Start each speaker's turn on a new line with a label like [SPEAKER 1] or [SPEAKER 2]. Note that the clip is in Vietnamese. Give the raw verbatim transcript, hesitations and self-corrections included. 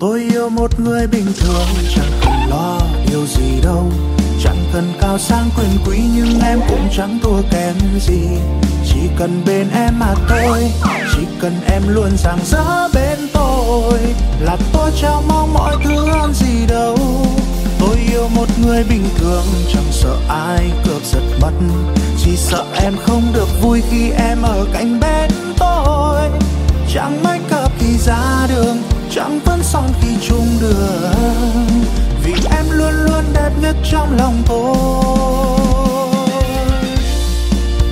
[SPEAKER 1] Tôi yêu một người bình thường, chẳng cần lo điều gì đâu, chẳng cần cao sang quyền quý nhưng em cũng chẳng thua kém gì. Chỉ cần bên em mà thôi, chỉ cần em luôn rạng rỡ bên tôi là tôi chẳng mong mọi thứ hơn gì đâu. Tôi yêu một người bình thường, chẳng sợ ai cướp giật mất, chỉ sợ em không được vui khi em ở cạnh bên tôi. Chẳng make up khi ra đường, chẳng phấn son khi chung đường, vì em luôn luôn đẹp nhất trong lòng tôi.